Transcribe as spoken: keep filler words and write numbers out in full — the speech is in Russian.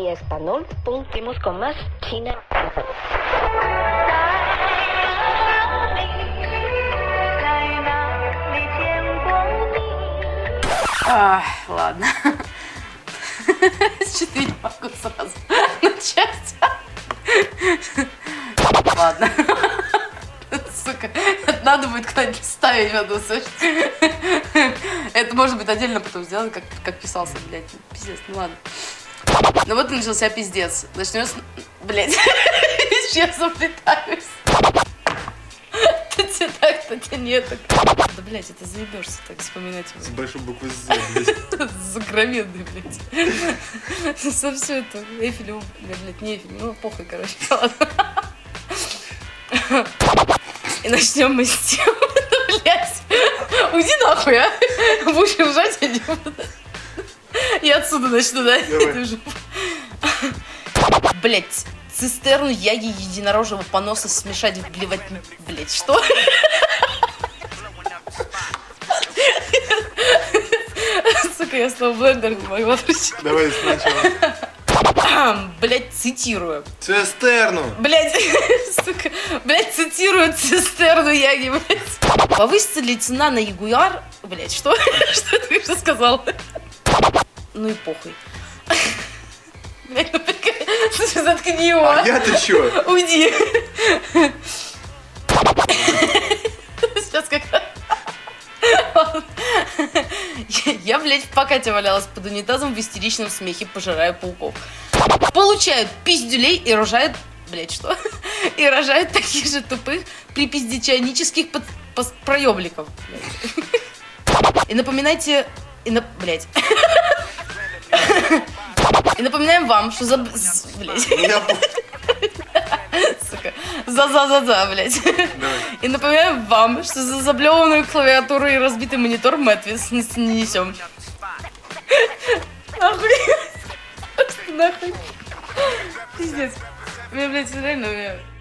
y español. Puntimos con más China. Ах, ладно. С четыре не могу сразу начать. Ладно. Сука, это надо будет куда-нибудь вставить в эту, слушай. Это может быть отдельно потом сделано, как, как писался, блядь. Пиздец, ну ладно. Ну вот и начался пиздец. Начнем с... Блядь. Сейчас заплетаюсь. То тебе так, то тебе нет. Да, блядь, это заебешься так вспоминать. С большой буквы З, блядь. С огроменной, блядь. Со все это. Эйфелеву, блядь, не Эйфель. Ну, похуй, короче. Ладно. И начнем мы с тем, блядь. Уйди нахуй, а. Будешь ржать, я не буду. Я отсюда начну, да? Блядь. Цистерну яги единорожего поноса смешать в блевать... Блять, что? Сука, я слово блендер не могла прочитать. Давай сначала. Блять, цитирую. Цистерну. Блять, сука. Блять, цитирую цистерну яги, блять. Повысится ли цена на Ягуар? Блять, что? Что ты что сказал? Ну и похуй. Блять, ну слушай, заткни его. А я-то чё? Уйди. Сейчас как раз. Я, я, блядь, в покате валялась под унитазом в истеричном смехе, пожирая пауков. Получают пиздюлей и рожают... Блядь, что? И рожают таких же тупых припиздичанических под... проёбликов. И напоминайте... И на... Блядь. И напоминаем вам, что за... Блядь. Сука. За-за-за-за, блядь. Давай. И напоминаем вам, что за заблеванную клавиатуру и разбитый монитор мы ответственность не несем. Нахуй. Нахуй. Пиздец. Меня, блядь, реально...